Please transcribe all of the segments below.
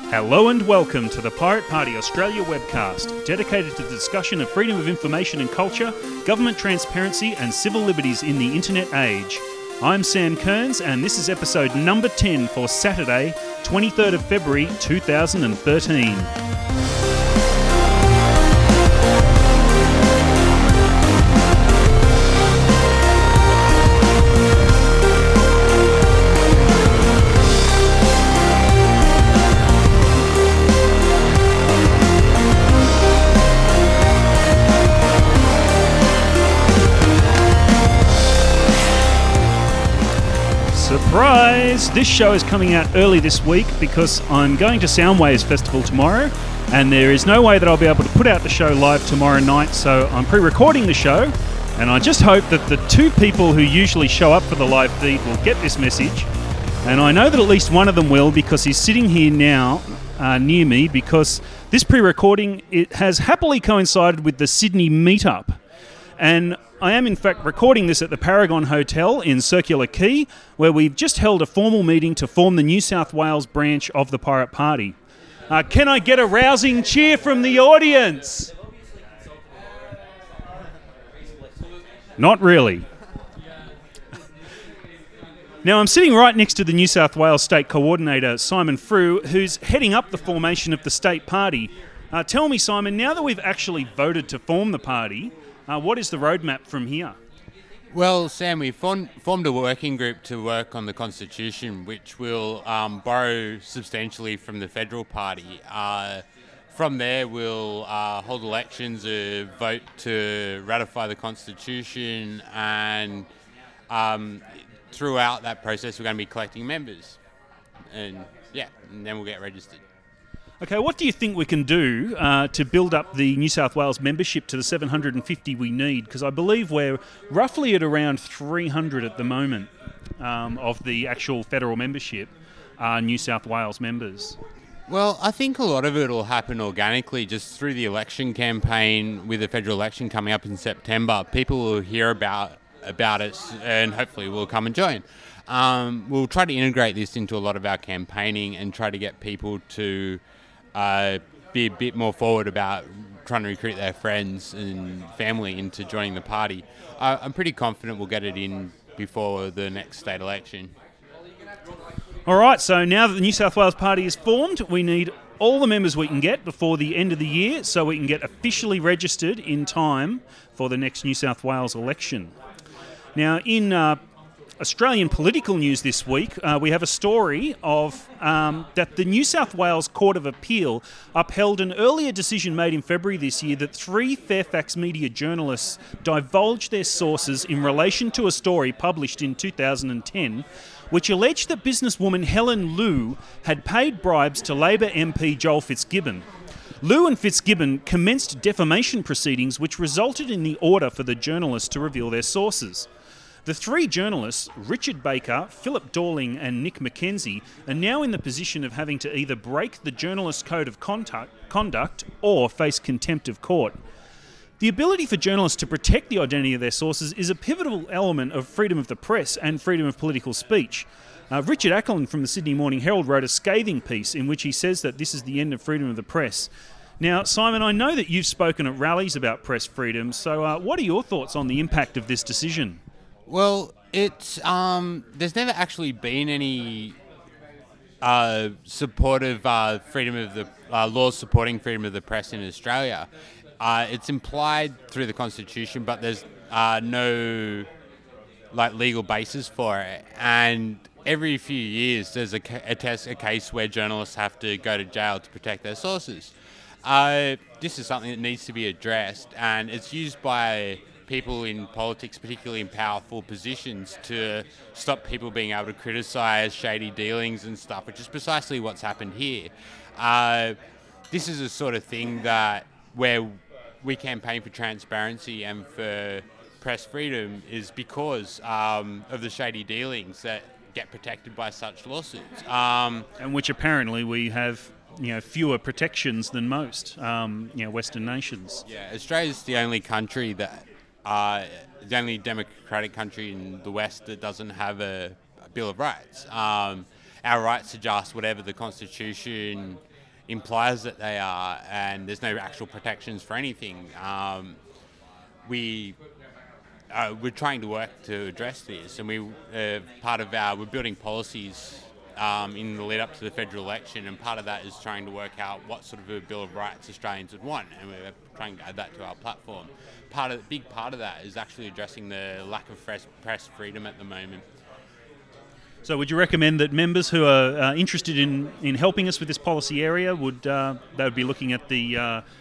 Hello and welcome to the Pirate Party Australia webcast, dedicated to the discussion of freedom of information and culture, government transparency and civil liberties in the internet age. I'm Sam Kearns and this is episode number 10 for Saturday, 23rd of February 2013. Surprise! This show is coming out early this week because I'm going to Soundwaves Festival tomorrow and there is no way that I'll be able to put out the show live tomorrow night, so I'm pre-recording the show and I just hope that the two people who usually show up for the live feed will get this message, and I know that at least one of them will because he's sitting here now near me, because this pre-recording it has happily coincided with the Sydney meetup. And I am in fact recording this at the Paragon Hotel in Circular Quay, where we've just held a formal meeting to form the New South Wales branch of the Pirate Party. Can I get a rousing cheer from the audience? Not really. Now I'm sitting right next to the New South Wales State Coordinator, Simon Frew, who's heading up the formation of the State Party. Tell me, Simon, now that we've actually voted to form the party, what is the roadmap from here? Well, Sam, we formed a working group to work on the Constitution, which will borrow substantially from the Federal Party. From there, we'll hold elections, vote to ratify the Constitution, and throughout that process, we're going to be collecting members. And then we'll get registered. Okay, what do you think we can do to build up the New South Wales membership to the 750 we need? Because I believe we're roughly at around 300 at the moment of the actual federal membership are New South Wales members. Well, I think a lot of it will happen organically just through the election campaign. With the federal election coming up in September, people will hear about it and hopefully will come and join. We'll try to integrate this into a lot of our campaigning and try to get people to be a bit more forward about trying to recruit their friends and family into joining the party. I'm pretty confident we'll get it in before the next state election. All right, so now that the New South Wales Party is formed, we need all the members we can get before the end of the year so we can get officially registered in time for the next New South Wales election. Now, in Australian political news this week, we have a story of that the New South Wales Court of Appeal upheld an earlier decision made in February this year that 3 Fairfax Media journalists divulged their sources in relation to a story published in 2010 which alleged that businesswoman Helen Liu had paid bribes to Labor MP Joel Fitzgibbon. Liu and Fitzgibbon commenced defamation proceedings which resulted in the order for the journalists to reveal their sources. The 3 journalists, Richard Baker, Philip Dorling and Nick McKenzie, are now in the position of having to either break the Journalist Code of Conduct or face contempt of court. The ability for journalists to protect the identity of their sources is a pivotal element of freedom of the press and freedom of political speech. Richard Ackland from the Sydney Morning Herald wrote a scathing piece in which he says that this is the end of freedom of the press. Now, Simon, I know that you've spoken at rallies about press freedom, so what are your thoughts on the impact of this decision? Well, it's there's never actually been any supportive freedom of the laws supporting freedom of the press in Australia. It's implied through the Constitution, but there's no legal basis for it. And every few years, there's a case where journalists have to go to jail to protect their sources. This is something that needs to be addressed, and it's used by people in politics, particularly in powerful positions, to stop people being able to criticise shady dealings and stuff, which is precisely what's happened here. This is a sort of thing where we campaign for transparency and for press freedom is because of the shady dealings that get protected by such lawsuits. And which apparently we have fewer protections than most Western nations. Yeah, Australia's the only country the only democratic country in the West that doesn't have a Bill of Rights. Our rights are just whatever the Constitution implies that they are, and there's no actual protections for anything. We're trying to work to address this, and we're building policies in the lead up to the federal election, and part of that is trying to work out what sort of a Bill of Rights Australians would want, and we're trying to add that to our platform. Big part of that is actually addressing the lack of press freedom at the moment. So would you recommend that members who are interested in helping us with this policy area would be looking at the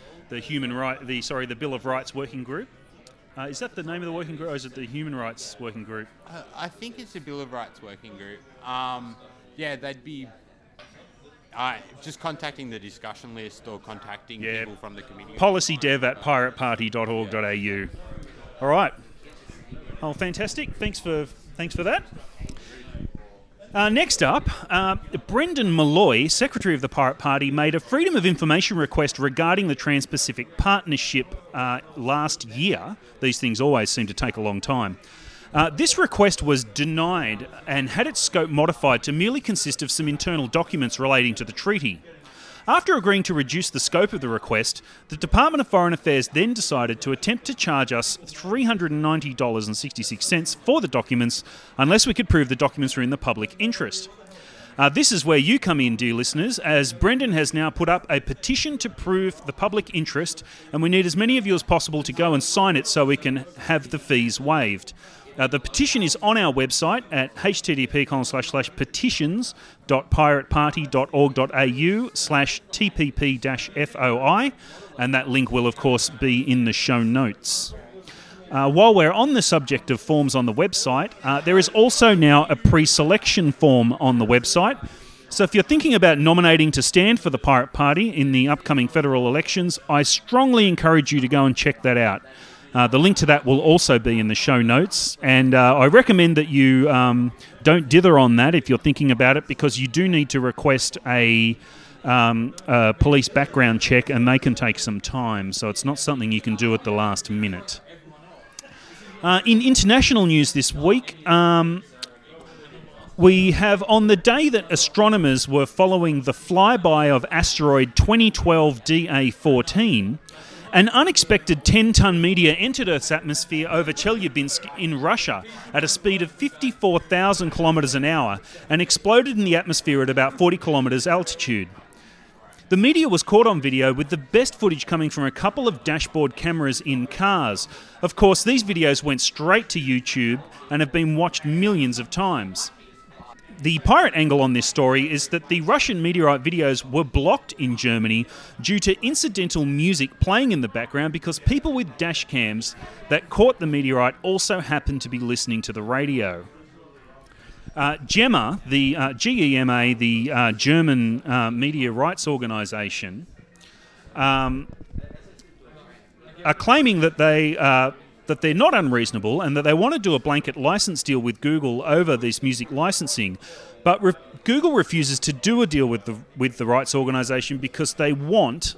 Bill of Rights Working Group? Is that the name of the working group, or is it the Human Rights Working Group? I think it's the Bill of Rights Working Group. They'd be just contacting the discussion list or contacting people from the committee. policydev@pirateparty.org.au. All right. Oh, fantastic. Thanks for that. Next up, Brendan Malloy, Secretary of the Pirate Party, made a Freedom of Information request regarding the Trans-Pacific Partnership last year. These things always seem to take a long time. This request was denied and had its scope modified to merely consist of some internal documents relating to the treaty. After agreeing to reduce the scope of the request, the Department of Foreign Affairs then decided to attempt to charge us $390.66 for the documents unless we could prove the documents were in the public interest. This is where you come in, dear listeners, as Brendan has now put up a petition to prove the public interest, and we need as many of you as possible to go and sign it so we can have the fees waived. The petition is on our website at http://petitions.pirateparty.org.au/TPP-FOI, and that link will, of course, be in the show notes. While we're on the subject of forms on the website, there is also now a pre-selection form on the website. So if you're thinking about nominating to stand for the Pirate Party in the upcoming federal elections, I strongly encourage you to go and check that out. The link to that will also be in the show notes, and I recommend that you don't dither on that if you're thinking about it, because you do need to request a police background check, and they can take some time, so it's not something you can do at the last minute. In international news this week, we have, on the day that astronomers were following the flyby of asteroid 2012 DA14, an unexpected 10-ton meteor entered Earth's atmosphere over Chelyabinsk in Russia at a speed of 54,000 kilometres an hour and exploded in the atmosphere at about 40 kilometres altitude. The meteor was caught on video, with the best footage coming from a couple of dashboard cameras in cars. Of course, these videos went straight to YouTube and have been watched millions of times. The pirate angle on this story is that the Russian meteorite videos were blocked in Germany due to incidental music playing in the background because people with dash cams that caught the meteorite also happened to be listening to the radio. GEMA, the GEMA, the German media rights organisation, are claiming that they're not unreasonable and that they want to do a blanket license deal with Google over this music licensing, but Google refuses to do a deal with the rights organisation because they want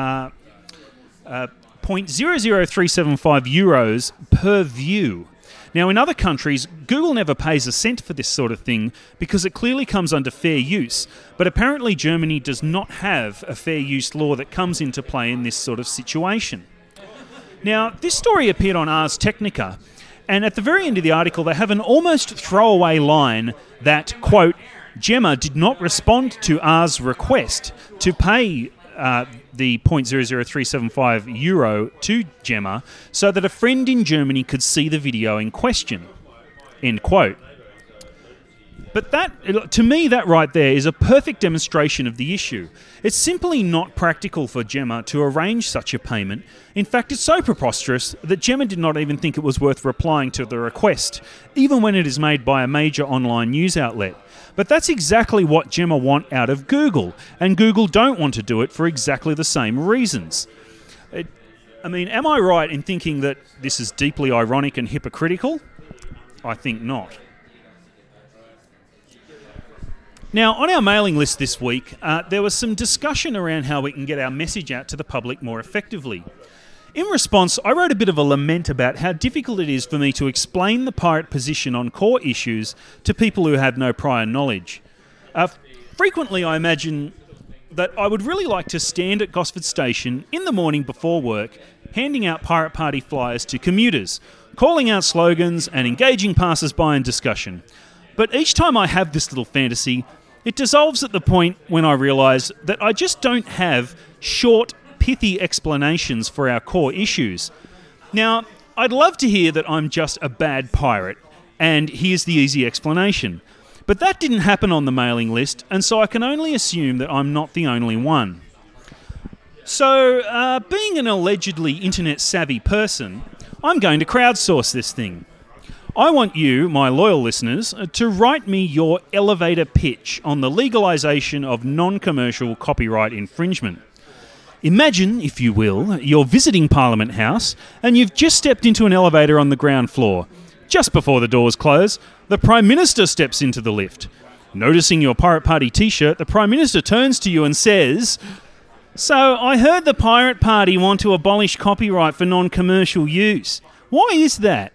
€0.00375 per view. Now, in other countries, Google never pays a cent for this sort of thing because it clearly comes under fair use, but apparently Germany does not have a fair use law that comes into play in this sort of situation. Now, this story appeared on Ars Technica, and at the very end of the article they have an almost throwaway line that, quote, GEMA did not respond to Ars' request to pay the €0.00375 to GEMA so that a friend in Germany could see the video in question, end quote. But that, to me, that right there is a perfect demonstration of the issue. It's simply not practical for GEMA to arrange such a payment. In fact, it's so preposterous that GEMA did not even think it was worth replying to the request, even when it is made by a major online news outlet. But that's exactly what GEMA want out of Google, and Google don't want to do it for exactly the same reasons. Am I right in thinking that this is deeply ironic and hypocritical? I think not. Now, on our mailing list this week, there was some discussion around how we can get our message out to the public more effectively. In response, I wrote a bit of a lament about how difficult it is for me to explain the pirate position on core issues to people who have no prior knowledge. Frequently, I imagine that I would really like to stand at Gosford Station in the morning before work, handing out Pirate Party flyers to commuters, calling out slogans and engaging passers-by in discussion. But each time I have this little fantasy, it dissolves at the point when I realise that I just don't have short, pithy explanations for our core issues. Now, I'd love to hear that I'm just a bad pirate, and here's the easy explanation. But that didn't happen on the mailing list, and so I can only assume that I'm not the only one. So, being an allegedly internet-savvy person, I'm going to crowdsource this thing. I want you, my loyal listeners, to write me your elevator pitch on the legalisation of non-commercial copyright infringement. Imagine, if you will, you're visiting Parliament House and you've just stepped into an elevator on the ground floor. Just before the doors close, the Prime Minister steps into the lift. Noticing your Pirate Party t-shirt, the Prime Minister turns to you and says, "So, I heard the Pirate Party want to abolish copyright for non-commercial use. Why is that?"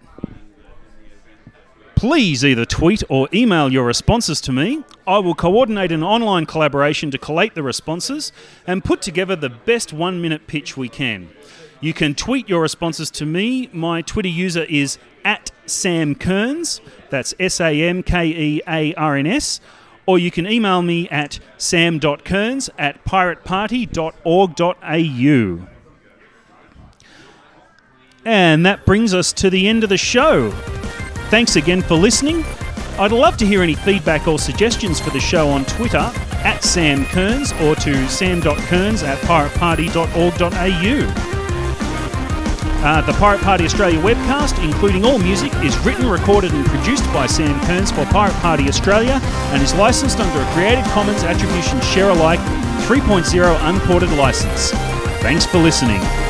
Please either tweet or email your responses to me. I will coordinate an online collaboration to collate the responses and put together the best 1-minute pitch we can. You can tweet your responses to me. My Twitter user is @SamKearns. That's SAMKEARNS. Or you can email me at sam.kearns@pirateparty.org.au. And that brings us to the end of the show. Thanks again for listening. I'd love to hear any feedback or suggestions for the show on Twitter @SamKearns or to sam.kearns@pirateparty.org.au. The Pirate Party Australia webcast, including all music, is written, recorded and produced by Sam Kearns for Pirate Party Australia and is licensed under a Creative Commons Attribution Share Alike 3.0 unported license. Thanks for listening.